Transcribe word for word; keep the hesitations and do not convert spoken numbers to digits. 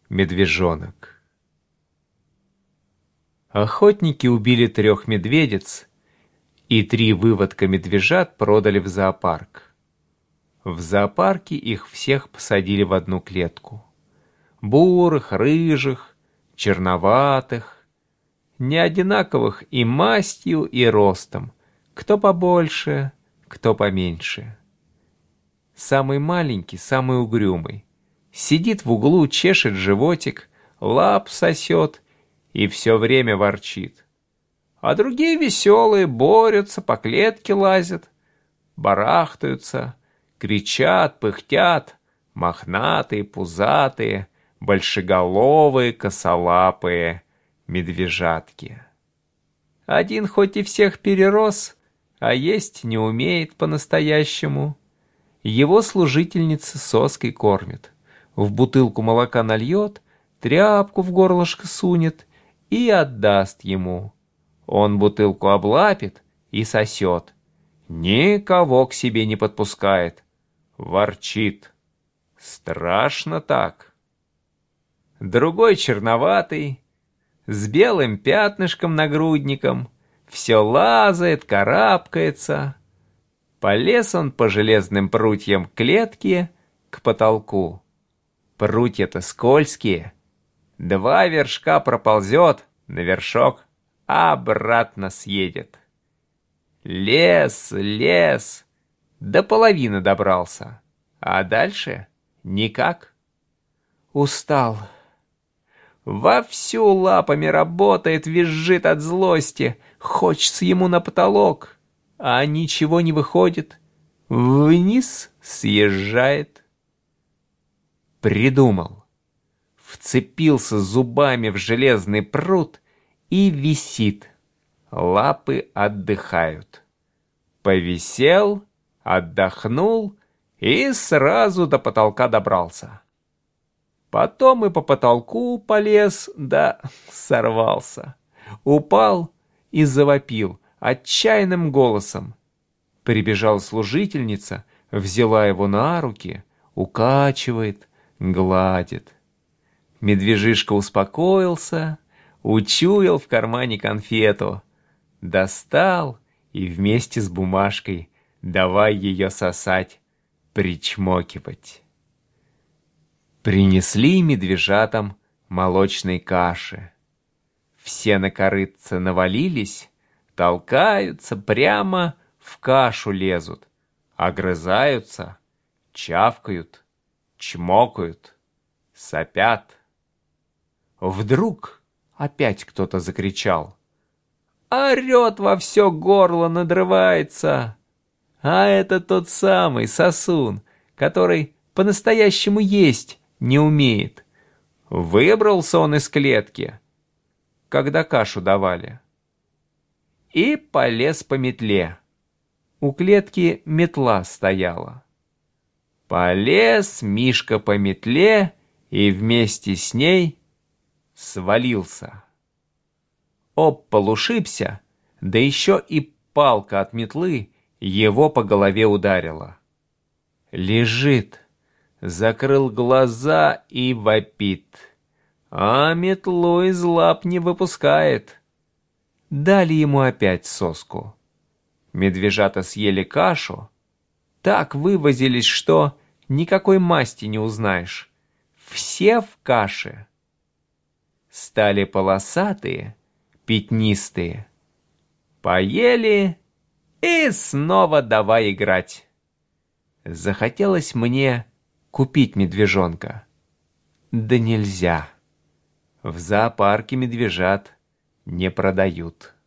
Медвежонок. Охотники убили трех медведиц, и три выводка медвежат продали в зоопарк. В зоопарке их всех посадили в одну клетку. Бурых, рыжих, черноватых, неодинаковых и мастью, и ростом, кто побольше, кто поменьше. Самый маленький, самый угрюмый, сидит в углу, чешет животик, лап сосет и все время ворчит. А другие веселые борются, по клетке лазят, барахтаются, кричат, пыхтят, мохнатые, пузатые, большеголовые, косолапые медвежатки. Один хоть и всех перерос, а есть не умеет по-настоящему. Его служительница соской кормит. В бутылку молока нальет, тряпку в горлышко сунет и отдаст ему. Он бутылку облапит и сосет. Никого к себе не подпускает. Ворчит. Страшно так. Другой черноватый, с белым пятнышком нагрудником, все лазает, карабкается. Полез он по железным прутьям клетки к потолку. Прутья-то скользкие. Два вершка проползет на вершок, а обратно съедет. Лез, лез, до половины добрался, а дальше никак. Устал. Вовсю лапами работает, визжит от злости, хочется ему на потолок, а ничего не выходит, вниз съезжает. Придумал. Вцепился зубами в железный прут и висит. Лапы отдыхают. Повисел, отдохнул и сразу до потолка добрался. Потом и по потолку полез, да сорвался. Упал и завопил отчаянным голосом. Прибежала служительница, взяла его на руки, укачивает, гладит. Медвежишка успокоился, учуял в кармане конфету, достал и вместе с бумажкой давай ее сосать, причмокивать. Принесли медвежатам молочной каши. Все на корытце навалились, толкаются, прямо в кашу лезут, огрызаются, чавкают, чмокают, сопят. Вдруг опять кто-то закричал. Орет во все горло, надрывается. А это тот самый сосун, который по-настоящему есть не умеет. Выбрался он из клетки, когда кашу давали, и полез по метле. У клетки метла стояла. Полез Мишка по метле и вместе с ней свалился. Об пол ушибся, да еще и палка от метлы его по голове ударила. Лежит, закрыл глаза и вопит, а метлу из лап не выпускает. Дали ему опять соску. Медвежата съели кашу, так вывозились, что никакой масти не узнаешь. Все в каше. Стали полосатые, пятнистые. Поели и снова давай играть. Захотелось мне купить медвежонка. Да нельзя. В зоопарке медвежат не продают.